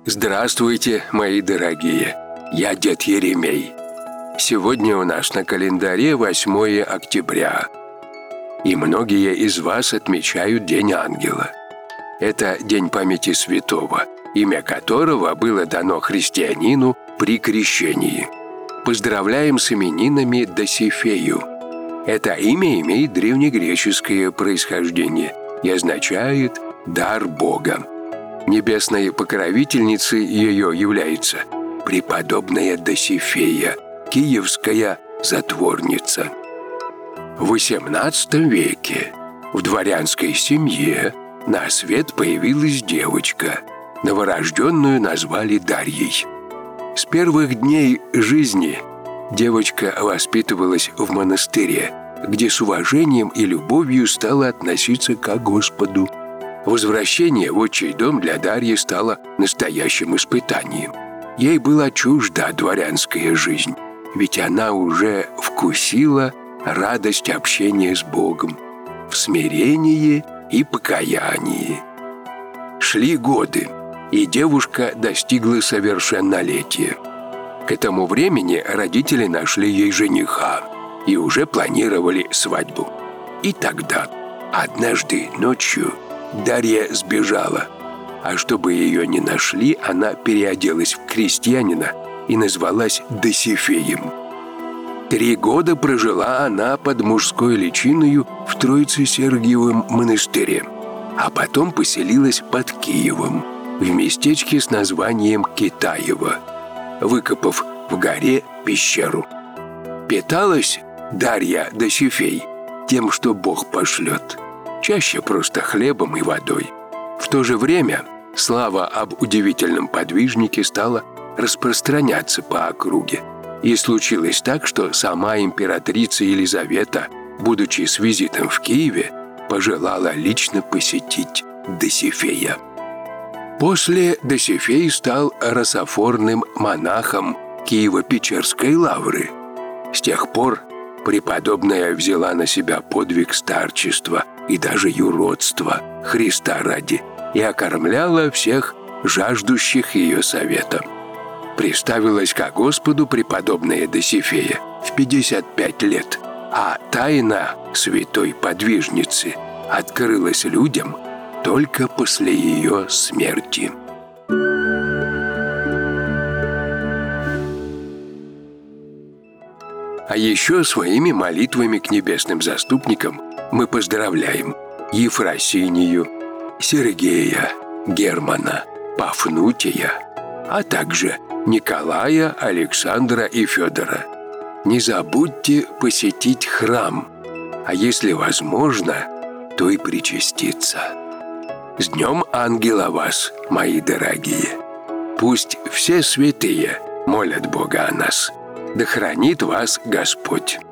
Здравствуйте, мои дорогие! Я дед Еремей. Сегодня у нас на календаре 8 октября. И многие из вас отмечают День Ангела. Это день памяти святого, имя которого было дано христианину при крещении. Поздравляем с именинами Досифею. Это имя имеет древнегреческое происхождение и означает «дар Бога». Небесной покровительницей ее является преподобная Досифея, киевская затворница. В XVIII веке в дворянской семье на свет появилась девочка. Новорожденную назвали Дарьей. С первых дней жизни девочка воспитывалась в монастыре, где с уважением и любовью стала относиться к Господу. Возвращение в отчий дом для Дарьи стало настоящим испытанием. Ей была чужда дворянская жизнь, ведь она уже вкусила радость общения с Богом в смирении и покаянии. Шли годы, и девушка достигла совершеннолетия. К этому времени родители нашли ей жениха и уже планировали свадьбу. И тогда, однажды ночью, Дарья сбежала, а чтобы ее не нашли, она переоделась в крестьянина и назвалась Досифеем. 3 года прожила она под мужской личиною в Троице-Сергиевом монастыре, а потом поселилась под Киевом, в местечке с названием Китаево, выкопав в горе пещеру. Питалась Дарья Досифей тем, что Бог пошлет, чаще просто хлебом и водой. В то же время слава об удивительном подвижнике стала распространяться по округе. И случилось так, что сама императрица Елизавета, будучи с визитом в Киеве, пожелала лично посетить Досифея. После Досифей стал рософорным монахом Киево-Печерской лавры. С тех пор преподобная взяла на себя подвиг старчества и даже юродства Христа ради и окормляла всех жаждущих ее совета. Приставилась ко Господу преподобная Досифея в 55 лет, а тайна святой подвижницы открылась людям только после ее смерти. А еще своими молитвами к небесным заступникам мы поздравляем Ефросинию, Сергея, Германа, Пафнутия, а также Николая, Александра и Федора. Не забудьте посетить храм, а если возможно, то и причаститься. С Днем Ангела вас, мои дорогие! Пусть все святые молят Бога о нас. Да хранит вас Господь!